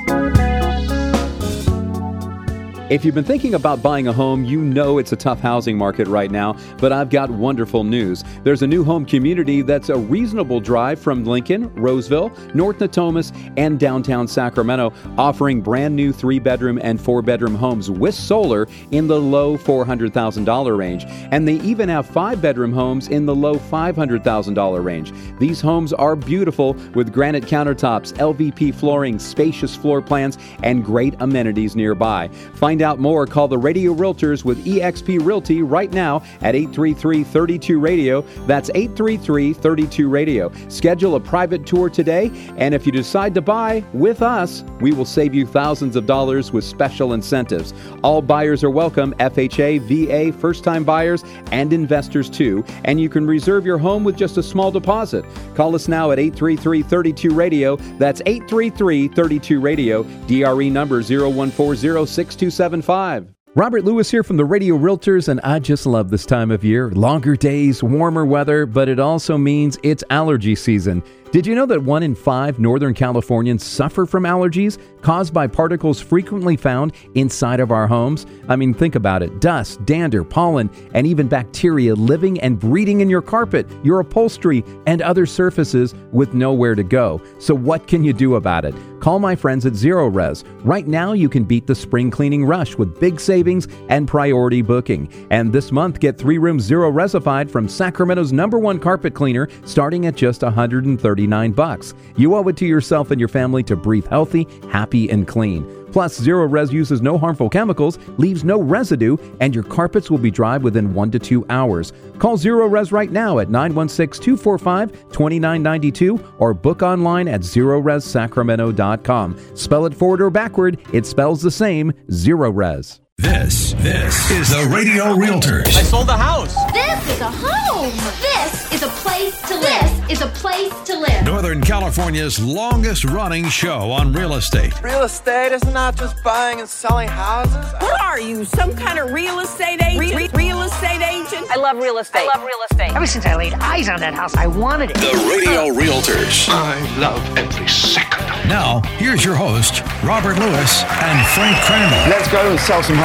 If you've been thinking about buying a home, you know it's a tough housing market right now, but I've got wonderful news. There's a new home community that's a reasonable drive from Lincoln, Roseville, North Natomas, and downtown Sacramento, offering brand new three-bedroom and four-bedroom homes with solar in the low four hundred thousand dollars range. And they even have five-bedroom homes in the low five hundred thousand dollars range. These homes are beautiful with granite countertops, L V P flooring, spacious floor plans, and great amenities nearby. Find out more, call the Radio Realtors with E X P Realty right now at eight three three, three two radio. That's eight three three, three two radio. Schedule a private tour today, and if you decide to buy with us, we will save you thousands of dollars with special incentives. All buyers are welcome, F H A, V A, first-time buyers, and investors too, and you can reserve your home with just a small deposit. Call us now at eight three three, three two radio. That's eight three three, three two radio. D R E number zero one four zero, six two seven five. Robert Lewis here from the Radio Realtors, and I just love this time of year. Longer days, warmer weather, but it also means it's allergy season. Did you know that one in five Northern Californians suffer from allergies caused by particles frequently found inside of our homes? I mean, think about it. Dust, dander, pollen, and even bacteria living and breeding in your carpet, your upholstery, and other surfaces with nowhere to go. So what can you do about it? Call my friends at Zero Res. Right now, you can beat the spring cleaning rush with big savings and priority booking. And this month, get three rooms Zero Resified from Sacramento's number one carpet cleaner, starting at just one hundred thirty-nine bucks. You owe it to yourself and your family to breathe healthy, happy, and clean. Plus, Zero Res uses no harmful chemicals, leaves no residue, and your carpets will be dry within one to two hours. Call Zero Res right now at nine one six, two four five, two nine nine two or book online at zero res sacramento dot com. Spell it forward or backward, it spells the same, Zero Res. This, this is the Radio Realtors. I sold the house. This is a home. This is a place to live. This is a place to live. Northern California's longest running show on real estate. Real estate is not just buying and selling houses. What are you, some kind of real estate agent? Re- re- real estate agent? I love real estate. I love real estate. Ever since I laid eyes on that house, I wanted it. The Radio Realtors. I love every second. Now, here's your host, Robert Lewis and Frank Kramer. Let's go and sell some homes.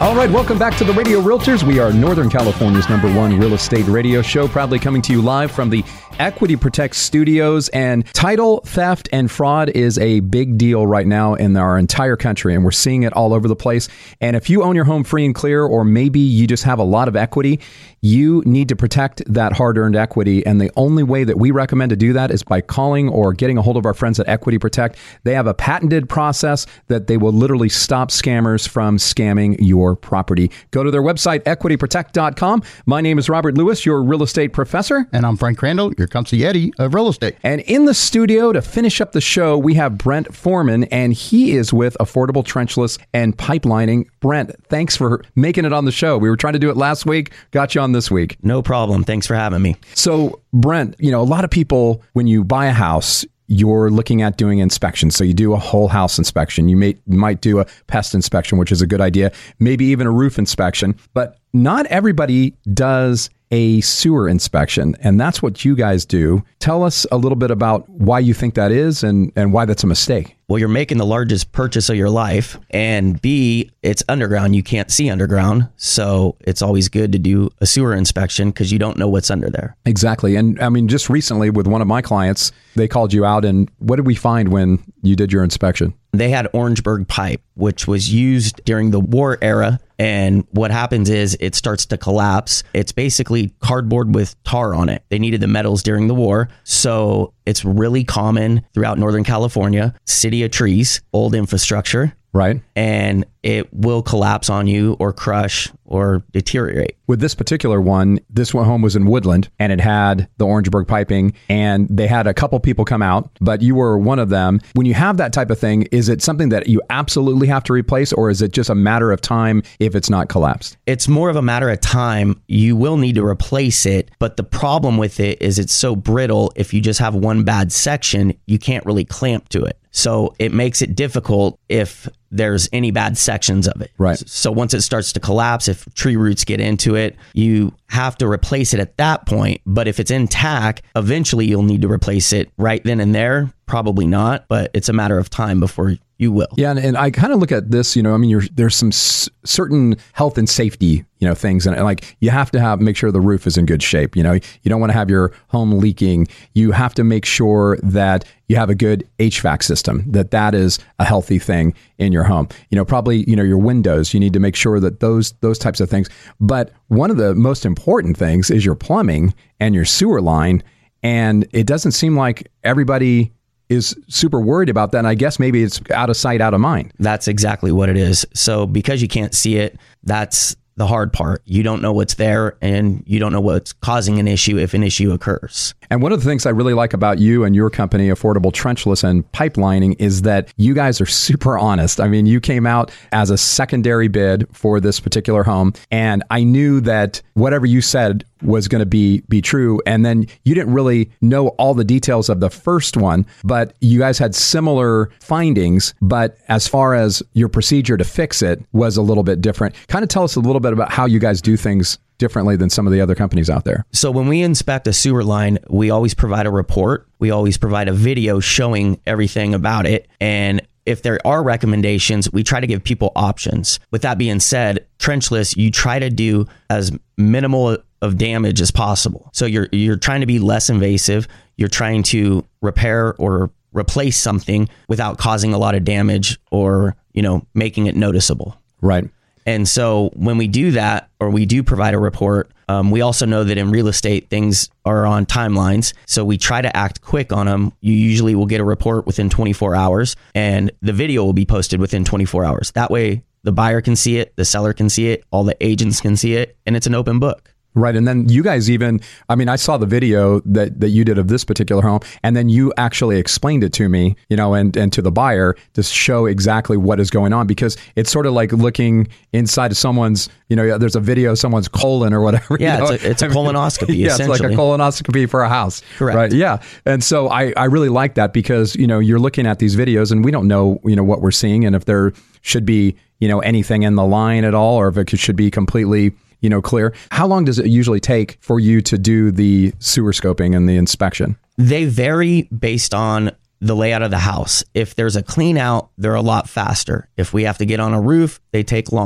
All right, welcome back to the Radio Realtors. We are Northern California's number one real estate radio show, proudly coming to you live from the Equity Protect Studios. And title theft and fraud is a big deal right now in our entire country, and we're seeing it all over the place. And if you own your home free and clear, or maybe you just have a lot of equity, you need to protect that hard-earned equity. And the only way that we recommend to do that is by calling or getting a hold of our friends at Equity Protect. They have a patented process that they will literally stop scammers from scamming your property. Go to their website, equity protect dot com. My name is Robert Lewis, your real estate professor. And I'm Frank Crandall, your consigliere of real estate. And in the studio to finish up the show, we have Brent Foreman, and he is with Affordable Trenchless and Pipelining. Brent, thanks for making it on the show. We were trying to do it last week, got you on this week. No problem. Thanks for having me. So, Brent, you know, a lot of people, when you buy a house, you're looking at doing inspections. So you do a whole house inspection. You may might do a pest inspection, which is a good idea. Maybe even a roof inspection. But not everybody does a sewer inspection, and that's what you guys do. Tell us a little bit about why you think that is and, and why that's a mistake. Well, you're making the largest purchase of your life, and B, it's underground. You can't see underground, so it's always good to do a sewer inspection because you don't know what's under there. Exactly. And I mean, just recently with one of my clients, they called you out, and what did we find when you did your inspection? They had Orangeburg pipe, which was used during the war era. And what happens is it starts to collapse. It's basically cardboard with tar on it. They needed the metals during the war. So it's really common throughout Northern California, city of trees, old infrastructure. Right. And it will collapse on you or crush or deteriorate. With this particular one, this one home was in Woodland, and it had the Orangeburg piping, and they had a couple people come out, but you were one of them. When you have that type of thing, is it something that you absolutely have to replace, or is it just a matter of time if it's not collapsed? It's more of a matter of time. You will need to replace it, but the problem with it is it's so brittle. If you just have one bad section, you can't really clamp to it. So it makes it difficult if there's any bad sections of it. Right. So once it starts to collapse, if tree roots get into it, you have to replace it at that point. But if it's intact, eventually you'll need to replace it right then and there. Probably not, but it's a matter of time before you will. Yeah, and, and I kind of look at this, you know, I mean, you're, there's some s- certain health and safety, you know, things, and like you have to have make sure the roof is in good shape. You know, you don't want to have your home leaking. You have to make sure that you have a good H V A C system, that that is a healthy thing in your home. You know, probably, you know, your windows, you need to make sure that those those types of things. But one of the most important things is your plumbing and your sewer line, and it doesn't seem like everybody is super worried about that. And I guess maybe it's out of sight, out of mind. That's exactly what it is. So because you can't see it, that's the hard part. You don't know what's there, and you don't know what's causing an issue if an issue occurs. And one of the things I really like about you and your company, Affordable Trenchless and Pipelining, is that you guys are super honest. I mean, you came out as a secondary bid for this particular home, and I knew that whatever you said was going to be be true. And then you didn't really know all the details of the first one, but you guys had similar findings. But as far as your procedure to fix it was a little bit different. Kind of tell us a little bit about how you guys do things differently than some of the other companies out there. So when we inspect a sewer line, we always provide a report. We always provide a video showing everything about it. And if there are recommendations, we try to give people options. With that being said, trenchless, you try to do as minimal of damage as possible. So you're you're trying to be less invasive. You're trying to repair or replace something without causing a lot of damage or, you know, making it noticeable. Right. And so when we do that, or we do provide a report, um, we also know that in real estate, things are on timelines. So we try to act quick on them. You usually will get a report within twenty-four hours, and the video will be posted within twenty-four hours. That way the buyer can see it, the seller can see it, all the agents can see it, and it's an open book. Right. And then you guys even, I mean, I saw the video that, that you did of this particular home, and then you actually explained it to me, you know, and, and to the buyer to show exactly what is going on, because it's sort of like looking inside of someone's, you know, there's a video of someone's colon or whatever. Yeah, you know? it's a, it's a colonoscopy. Yeah, it's like a colonoscopy for a house. Correct. Right. Yeah. And so I, I really like that, because, you know, you're looking at these videos and we don't know, you know, what we're seeing, and if there should be, you know, anything in the line at all, or if it should be completely, you know, clear. How long does it usually take for you to do the sewer scoping and the inspection? They vary based on the layout of the house. If there's a clean out, they're a lot faster. If we have to get on a roof, they take longer.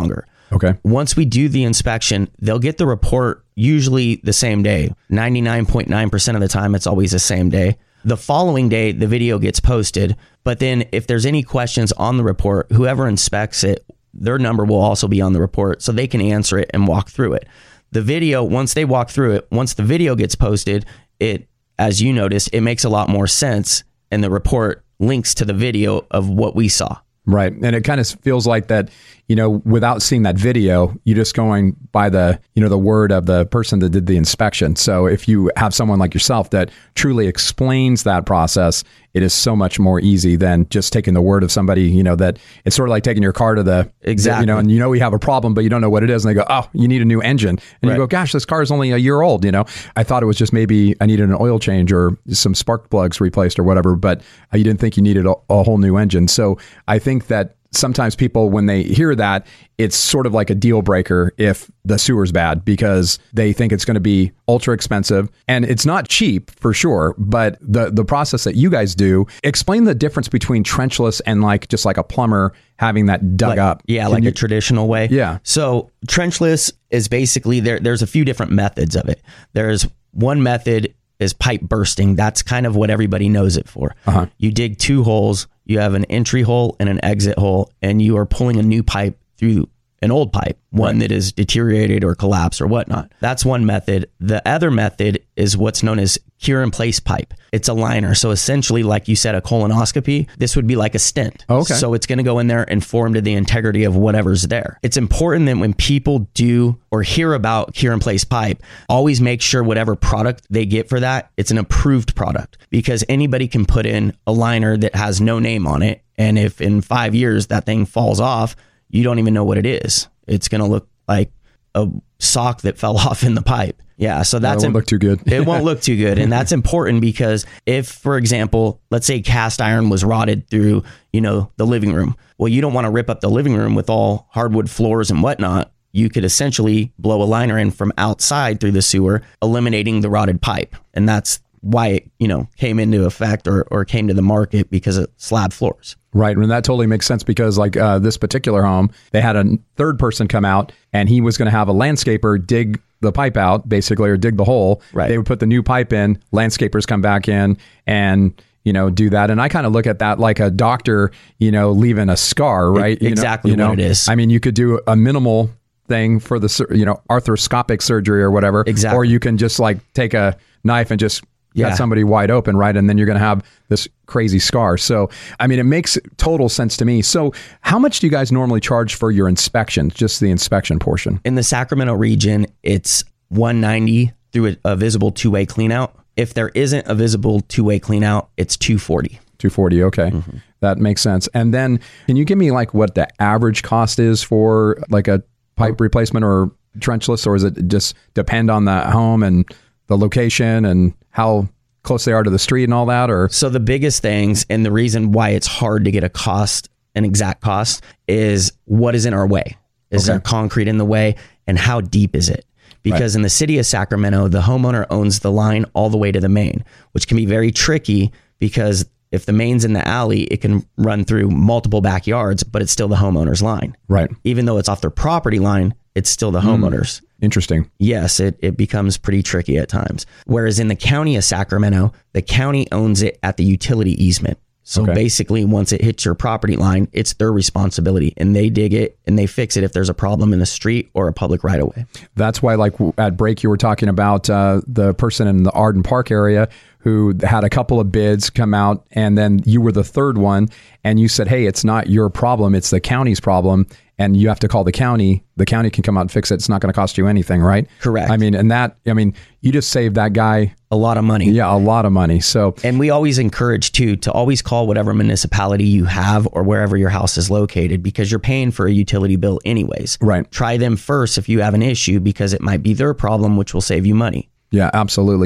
Okay. Once we do the inspection, they'll get the report usually the same day. ninety-nine point nine percent of the time, it's always the same day. The following day, the video gets posted. But then if there's any questions on the report, whoever inspects it, their number will also be on the report so they can answer it and walk through it. The video, once they walk through it, once the video gets posted, it, as you noticed, it makes a lot more sense, and the report links to the video of what we saw. Right. And it kind of feels like that, you know, without seeing that video, you're just going by the, you know, the word of the person that did the inspection. So if you have someone like yourself that truly explains that process, it is so much more easy than just taking the word of somebody, you know, that it's sort of like taking your car to the, exactly. you know, and you know, we have a problem, but you don't know what it is. And they go, oh, you need a new engine. And right. you go, gosh, this car is only a year old. You know, I thought it was just maybe I needed an oil change or some spark plugs replaced or whatever, but you didn't think you needed a, a whole new engine. So I think that sometimes people, when they hear that, it's sort of like a deal breaker if the sewer's bad, because they think it's going to be ultra expensive, and it's not cheap for sure. But the the process that you guys do, explain the difference between trenchless and like just like a plumber having that dug like, up. Yeah, Can like you, a traditional way. Yeah. So trenchless is basically there. There's a few different methods of it. There's one method is pipe bursting. That's kind of what everybody knows it for. Uh-huh. You dig two holes. You have an entry hole and an exit hole, and you are pulling a new pipe through an old pipe, one right. that is deteriorated or collapsed or whatnot. That's one method. The other method is what's known as cure in place pipe. It's a liner. So essentially, like you said, a colonoscopy, this would be like a stent. Okay. So it's going to go in there and form to the integrity of whatever's there. It's important that when people do or hear about cure in place pipe, always make sure whatever product they get for that, it's an approved product, because anybody can put in a liner that has no name on it. And if in five years that thing falls off, you don't even know what it is. It's going to look like a sock that fell off in the pipe. Yeah, so that's... It won't look too good. It won't look too good. And that's important because if, for example, let's say cast iron was rotted through, you know, the living room. Well, you don't want to rip up the living room with all hardwood floors and whatnot. You could essentially blow a liner in from outside through the sewer, eliminating the rotted pipe. And that's why it, you know, came into effect or, or came to the market, because of slab floors. Right. And that totally makes sense, because like uh, this particular home, they had a third person come out, and he was going to have a landscaper dig the pipe out, basically, or dig the hole. Right. They would put the new pipe in, landscapers come back in and, you know, do that. And I kind of look at that like a doctor, you know, leaving a scar, right? It, exactly you know, what you know? it is. I mean, you could do a minimal thing for the, you know, arthroscopic surgery or whatever. Exactly. Or you can just like take a knife and just Yeah. got somebody wide open, right? And then you're going to have this crazy scar. So, I mean, it makes total sense to me. So how much do you guys normally charge for your inspection, just the inspection portion? In the Sacramento region, it's one hundred ninety dollars through a, a visible two-way cleanout. If there isn't a visible two-way cleanout, it's two hundred forty dollars. two hundred forty dollars, okay. Mm-hmm. That makes sense. And then can you give me like what the average cost is for like a pipe replacement or trenchless, or is it just depend on the home and the location and how close they are to the street and all that? Or so the biggest things, and the reason why it's hard to get a cost, an exact cost, is what is in our way. Is Okay. there concrete in the way, and how deep is it? Because Right. in the city of Sacramento, the homeowner owns the line all the way to the main, which can be very tricky, because if the main's in the alley, it can run through multiple backyards, but it's still the homeowner's line. Right. Even though it's off their property line, it's still the homeowner's. Interesting. Yes, it, it becomes pretty tricky at times. Whereas in the county of Sacramento, the county owns it at the utility easement. So Okay. basically, once it hits your property line, it's their responsibility, and they dig it and they fix it if there's a problem in the street or a public right of way. That's why, like at break, you were talking about uh, the person in the Arden Park area who had a couple of bids come out, and then you were the third one, and you said, hey, it's not your problem, it's the county's problem, and you have to call the county. The county can come out and fix it. It's not going to cost you anything, right? Correct. I mean, and that, I mean, you just saved that guy a lot of money. Yeah, a lot of money. So, and we always encourage too to always call whatever municipality you have or wherever your house is located, because you're paying for a utility bill anyways. Right. Try them first if you have an issue, because it might be their problem, which will save you money. Yeah, absolutely.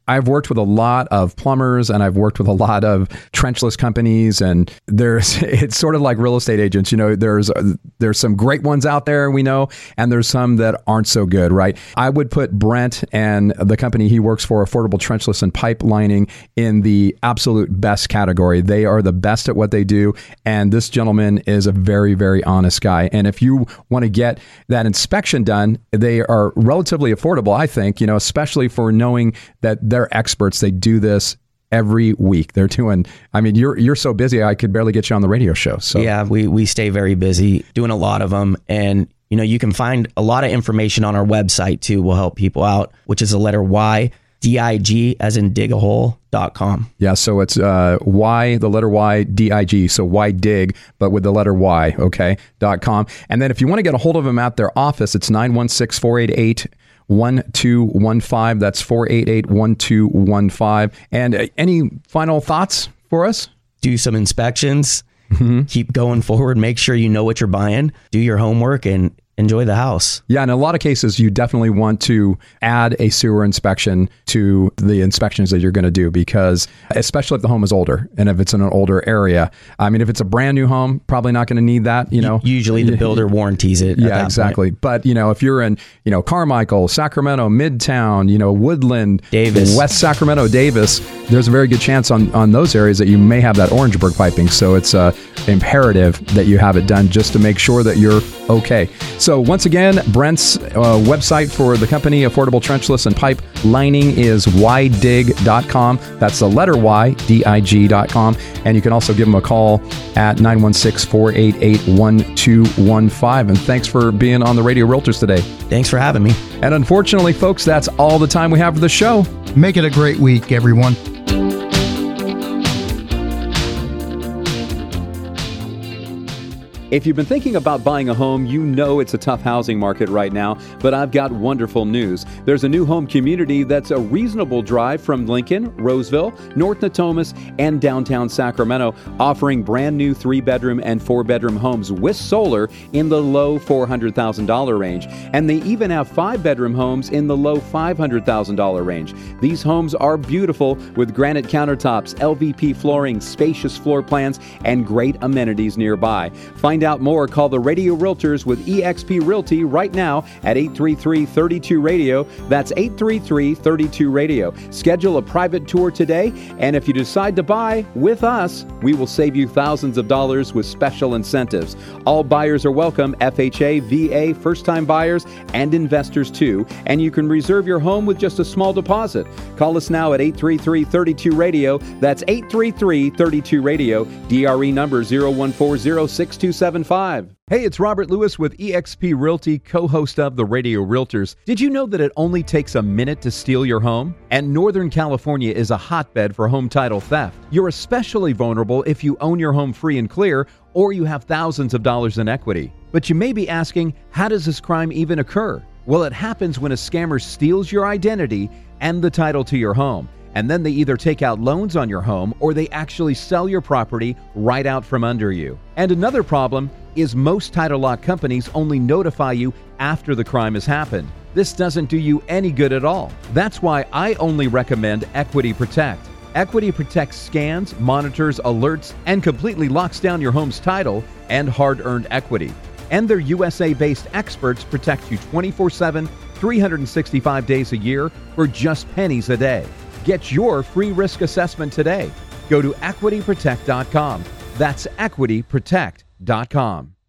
I've worked with a lot of plumbers and I've worked with a lot of trenchless companies, and there's it's sort of like real estate agents. You know, there's there's some great ones out there, we know, and there's some that aren't so good, right? I would put Brent and the company he works for, Affordable Trenchless and Pipe Lining, in the absolute best category. They are the best at what they do, and this gentleman is a very, very honest guy. And if you want to get that inspection done, they are relatively affordable, I think, you know, especially for knowing that they're experts. They do this every week. They're doing, I mean, you're you're so busy, I could barely get you on the radio show. So yeah, we, we stay very busy doing a lot of them. And, you know, you can find a lot of information on our website too. We'll help people out, which is the letter Y, D I G, as in dig a hole, dot com. Yeah, so it's uh, Y, the letter Y, D I G, so Y dig, but with the letter Y, okay, dot com. And then if you want to get a hold of them at their office, it's nine one six, four eight eight, one two one five. That's four eight eight, one two one five. And uh, any final thoughts for us? Do some inspections, mm-hmm. keep going forward, make sure you know what you're buying, do your homework, and enjoy the house. Yeah, in a lot of cases, you definitely want to add a sewer inspection to the inspections that you're going to do, because especially if the home is older and if it's in an older area. I mean, if it's a brand new home, probably not going to need that, you know. Usually the builder warranties it. Yeah, exactly. Point. But, you know, if you're in, you know, Carmichael, Sacramento, Midtown, you know, Woodland, Davis, West Sacramento, Davis, there's a very good chance on, on those areas that you may have that Orangeburg piping. So it's uh, imperative that you have it done just to make sure that you're okay. So once again, Brent's uh, website for the company, Affordable Trenchless and Pipe Lining, is y dig dot com. That's the letter Y, D I G dot com. And you can also give them a call at nine one six, four eight eight, one two one five. And thanks for being on the Radio Realtors today. Thanks for having me. And unfortunately, folks, that's all the time we have for the show. Make it a great week, everyone. If you've been thinking about buying a home, you know it's a tough housing market right now, but I've got wonderful news. There's a new home community that's a reasonable drive from Lincoln, Roseville, North Natomas, and downtown Sacramento, offering brand new three-bedroom and four-bedroom homes with solar in the low four hundred thousand dollars range. And they even have five-bedroom homes in the low five hundred thousand dollars range. These homes are beautiful with granite countertops, L V P flooring, spacious floor plans, and great amenities nearby. Find out more, call the Radio Realtors with E X P Realty right now at eight three three, three two, radio. That's eight three three, three two, radio. Schedule a private tour today, and if you decide to buy with us, we will save you thousands of dollars with special incentives. All buyers are welcome, F H A, V A, first-time buyers, and investors too, and you can reserve your home with just a small deposit. Call us now at eight three three, three two, radio. That's eight three three, three two, radio. D R E number zero one four zero, six two seven five. Hey, it's Robert Lewis with E X P Realty, co-host of the Radio Realtors. Did you know that it only takes a minute to steal your home? And Northern California is a hotbed for home title theft. You're especially vulnerable if you own your home free and clear, or you have thousands of dollars in equity. But you may be asking, how does this crime even occur? Well, it happens when a scammer steals your identity and the title to your home. And then they either take out loans on your home or they actually sell your property right out from under you. And another problem is most title lock companies only notify you after the crime has happened. This doesn't do you any good at all. That's why I only recommend Equity Protect. Equity Protect scans, monitors, alerts, and completely locks down your home's title and hard-earned equity. And their U S A-based experts protect you twenty-four seven, three hundred sixty-five days a year for just pennies a day. Get your free risk assessment today. Go to equity protect dot com. That's equity protect dot com.